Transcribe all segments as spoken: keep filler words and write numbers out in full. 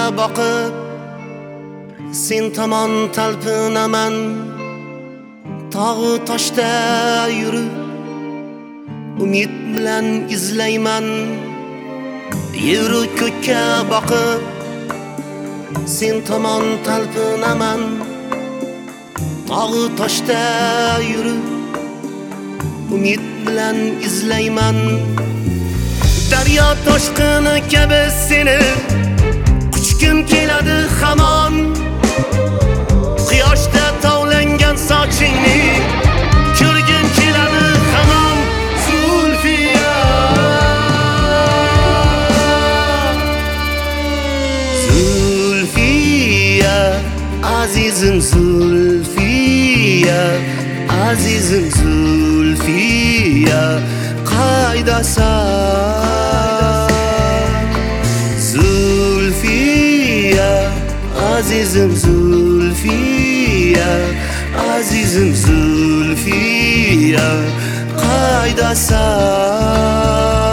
boqib sen tomon talpinaman. Tog'u toshda yurib umid bilan izlayman. Yeru ko'kka boqib sen tomon talpinaman. Tog'u toshda yurib umid bilan izlayman. Daryo toshqini kabi seni quchgim keladi hamon. Quyoshda tovlangan sochingni ko'rgim keladi hamon. Zulfiya, Zulfiya, azizim Zulfiya, azizim Zulfiya, qaydasan? Zulfiya, azizim Zulfiya, azizim Zulfiya, qaydasan?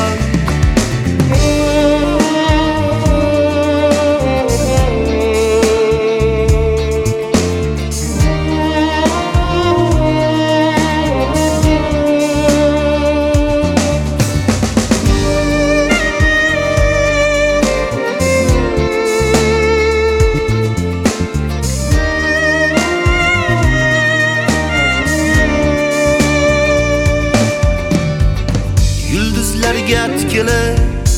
Yulduzlarga tikilib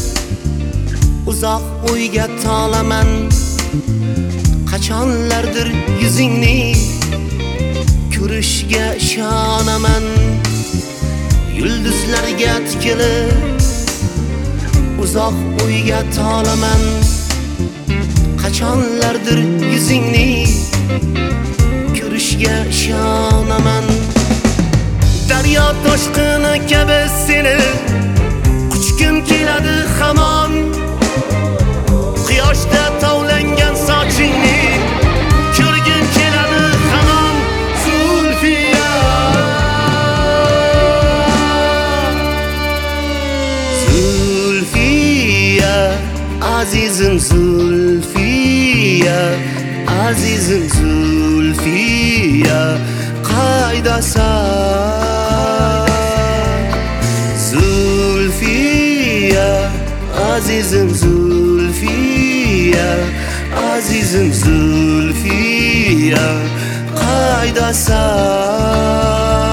uzoq o'yga tolaman. Qachonlardir yuzingni ko'rishga ishonaman. Yulduzlarga tikilib uzoq o'yga tolaman. Qachonlardir yuzingni ko'rishga ishonaman. Daryo toshqini kabi seni quchgim keladi hamon. Quyoshda tovlangan sochingni ko'rgim keladi hamon. Zulfiya, Zulfiya, azizim Zulfiya, azizim Zulfiya, qaydasan? Zulfiya, azizim Zulfiya, azizim Zulfiya, qaydasan?